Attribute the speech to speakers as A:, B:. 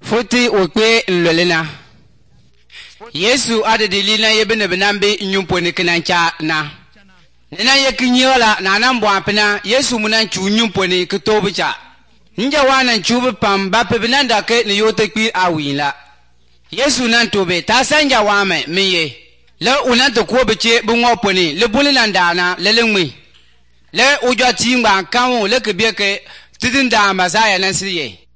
A: Futi ukwe nlolena. Yesu adedilina yebene benambe nyumponi kinancha na. Nena yekinyola na anambo apena Yesu munanchu nyumponi kitobucha. Nja wana nchubu pamba pebenanda ke ni yote kwi awila. Yesu nantobe tasanja wame miye. Le unanto kuobeche bungoponi le bulinandana le lengmi. Le ujwa timba kamu le kebieke tidinda mazaya nansiye.